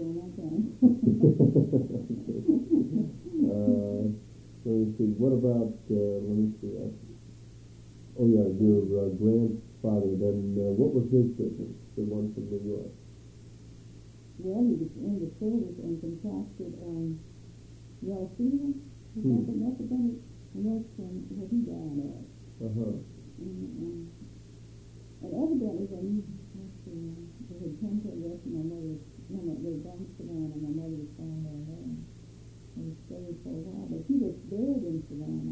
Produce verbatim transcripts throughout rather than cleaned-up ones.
on that time. uh, let me see. What about, uh, let me see. Uh, oh, yeah, your uh, grandfather, then, uh, what was his business, the one from New York? Well, he was in the service and contracted um, yellow fever. He Hmm. got an epidemic, and that's um, what he died of. Uh-huh. And, um, and evidently, when he, let's see, they had come to arrest my mother, no, no, they had gone to Savannah, and my mother was found there alone. And he stayed for a while, but he was buried in Savannah.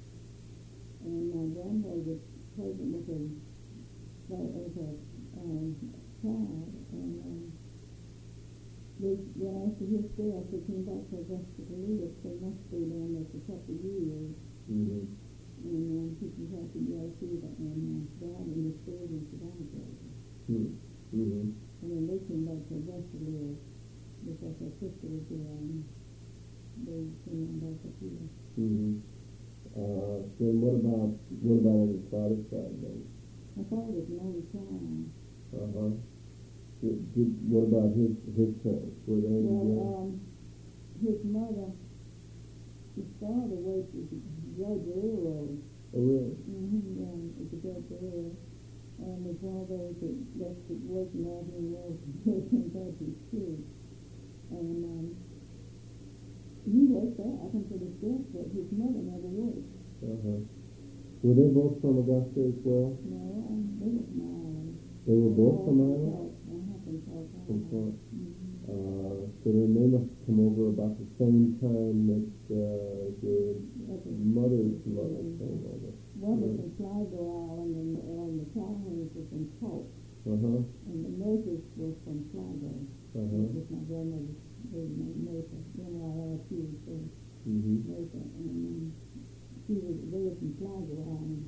And my grandmother was present with a, with a um, child, and um, they, then after his death, they came back to Augusta to live, so they must stay down there for a couple of years. Mm-hmm. And um, he contracted yellow fever and uh, died in the stairs in Savannah, Georgia. Mm-hmm. And then they came back to Augusta to live because their sister was there, and they came on back up here. Mm-hmm. Uh, then what about, what about on your father's side, then? My father was an only child. Uh-huh. Did, did, what about his, his parents? Were they Well, together? um, his mother, his father worked at the Georgia Railroad. Oh, really? Mm-hmm, yeah, at the Georgia Railroad. And was one of those that, that's the working avenue road from Hurricane Baptist too. And um, he worked there up until his death, but his mother never worked. Uh-huh. Were they both from Augusta as well? No, um, they were from Ireland. They were both from From Ireland? Clark. Uh-huh, from Clark, From Ireland. Clark. Mm-hmm. Uh, so then they must have come over about the same time that uh, your mother's mother came over. One was from Sligo Island, and, and the Calhouns were from Polk. Uh-huh. And the Murphys were from Sligo. Uh-huh. It was my grandmother's maiden name, Murphy. M Y R P H A. Mm-hmm. Murphy. And um, she was, they were from Sligo Island.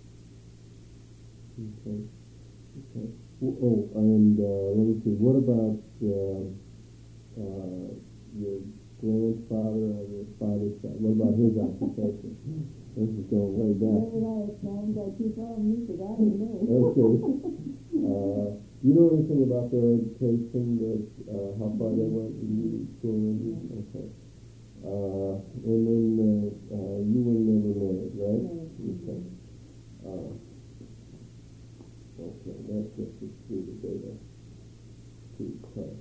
Okay. Okay. Oh, oh, and uh, let me see. What about uh, uh, your grandfather on your father's side? What about his occupation? This is going way back. Well, I found out too far from me because I didn't know. Okay. Uh, you know anything about their education? That uh, how far they went in school? Yeah. Okay. Uh, and then uh, uh, you were never married, right? No. Okay. Uh, okay, that gets us through the data. Too tough.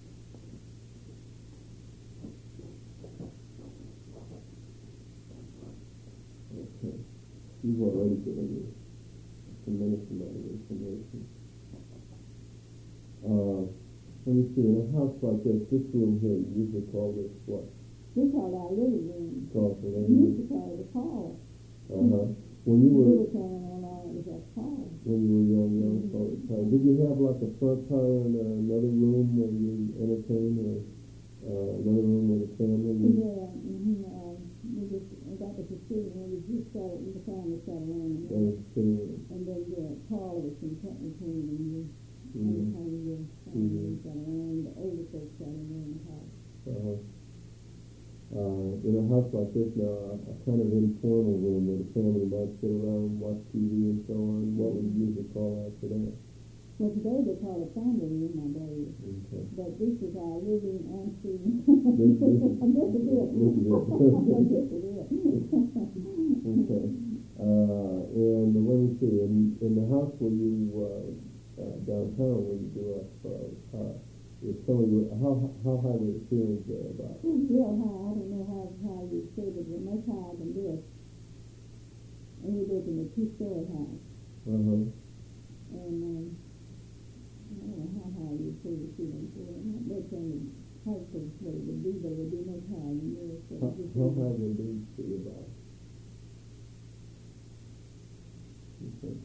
Okay. You've already given me a tremendous amount of information. Uh, let me see, in a house like this, this room here, you usually call this what? We called our living room. Call the We living used room? to call it a parlor. Uh-huh. When you We were, were carrying on all it was a parlor. when you were young, young, called it parlor. Did you have like a front parlor and another room where you entertained, or uh, another room with the family? Yeah, mm-hmm. Um, we just, that was the sitting room. We just sat, the family sat around in That there. was the sitting room. And then the parlor was in between, and you, Mhm. every time you Mhm. sat around, the older folks sat around the house. Uh-huh. Uh, in a house like this now, a, a kind of informal room where the family might sit around, watch T V and so on, what would you usually call that today? Well, today they call it family room nowadays. Okay. But this is our living and seeing. This- this is- And this is it. this is it. This is it. Okay. Uh, and let me see, in, in the house where you, uh, uh, downtown where you grew up, uh, uh, if somebody were, how, how high were the ceilings there about? Real high. I don't know how high you say it, but much higher than this. And we lived in a two-story house. Uh-huh. And um, I don't know how high you say the ceilings were. That's only height of what it would be, but it would be much higher than this. So How, it just how was- high would these be about?